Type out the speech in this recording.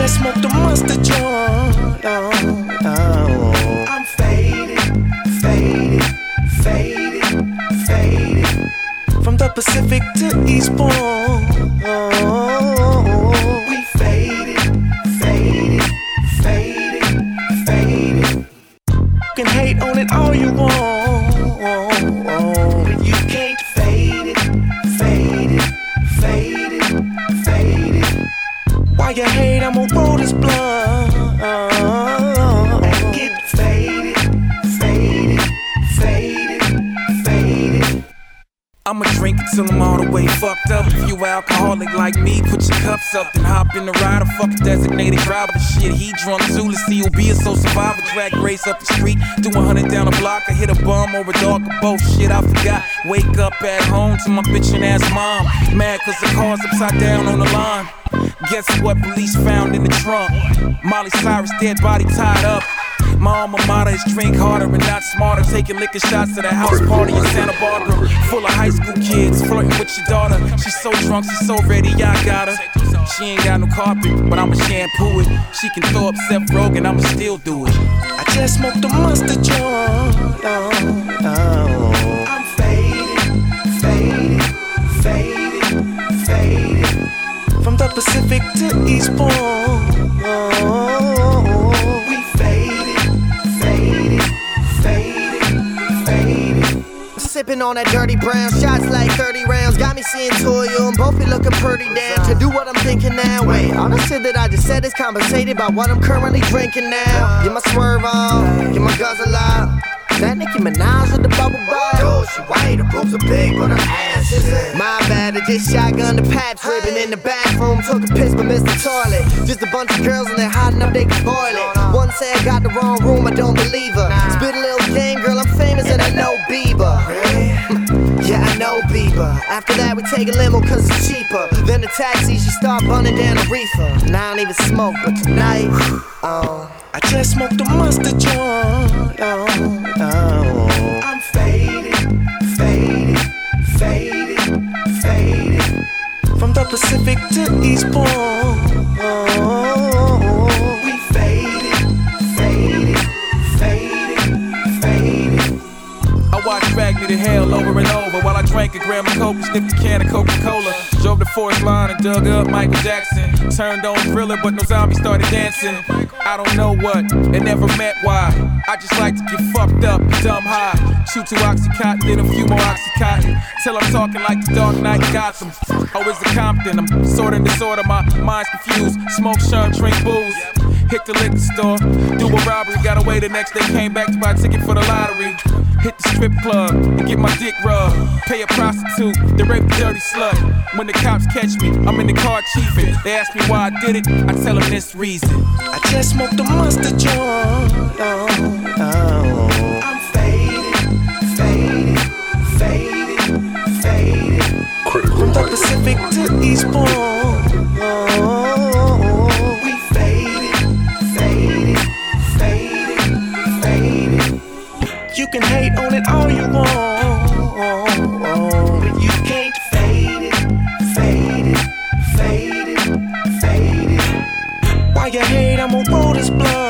just smoked a mustard joint. I'm faded, faded, faded, faded. From the Pacific to Eastbourne. We faded, faded, faded, faded. You can hate on it all you want, but you can't fade it, fade it, fade it, fade it. While you hate, I'ma roll this blunt and get faded, faded, faded, faded. I'ma drink it till I'm all the way fucked up. If you alcoholic like me, put your cups up, then hop in the ride. Fuck a designated driver. Shit, he drunk too. Let's see who'll be a soul survivor. Drag race up the street, do 100 down the block. I hit a bum or a dog or both. Shit, I forgot. Wake up at home to my bitchin' ass mom. Mad cause the car's upside down on the line. Guess what police found in the trunk? Molly Cyrus dead body tied up. My alma mater is drink harder and not smarter. Taking liquor shots at a house party in Santa Barbara, full of high school kids flirting with your daughter. She's so drunk, she's so ready, I got her. She ain't got no carpet, but I'ma shampoo it. She can throw up Seth Rogen, I'ma still do it. I just smoked a mustard joint. I'm faded, faded, faded, faded. From the Pacific to Eastbourne. We faded, faded, faded, faded. Sipping on that dirty brown, shots like 30 rounds. Got me seeing Toyo and both be looking pretty damn. To do what I'm thinking now, wait, all the shit that I just said is compensated by what I'm currently drinking now. Get my swerve on, get my guzzle out. That Nicki Minaj with the bubble butt. Oh, she white, her boobs are big, but her ass isn't. My bad, I just shotgun the Pabst ribbon in the bathroom. Took a piss but missed the toilet. Just a bunch of girls and they're hot enough they can boil it. One say I got the wrong room, I don't believe her. Spit a little game, girl, I'm famous and I know Bieber. Yeah, I know Bieber. After that we take a limo cause it's cheaper. Then the taxi, she start bunning down a reefer. And I don't even smoke, but tonight, I just smoked a mustard joint. I'm faded, faded, faded, faded. From the Pacific to Eastbourne. We faded, faded, faded, faded. I watched Drag Me to Hell over and over while I drank a gram of coke and sniffed a can of Coca-Cola. Drove the Forest Line and dug up Michael Jackson. Turned on Thriller, but no zombies started dancing. I don't know what, and never met why. I just like to get fucked up, dumb high. Chew 2 Oxycontin, then a few more Oxycontin. Till I'm talking like the Dark Knight Gotham. Oh, it's a Compton, I'm sorta in disorder, my mind's confused. Smoke, shun, drink booze. Hit the liquor store, do a robbery. Got away the next day, came back to buy a ticket for the lottery. Hit the strip club and get my dick rubbed. Pay a prostitute, then rape a dirty slut. When the cops catch me, I'm in the car chiefing. They ask me why I did it, I tell them this reason. I just smoked a mustard joint. I'm faded, faded, faded, faded. From the Pacific to Eastbourne. We faded, faded, faded, faded. You can hate on it all you want, but you can't fade it, fade it, fade it, fade it. While you hate, I'ma roll this blunt.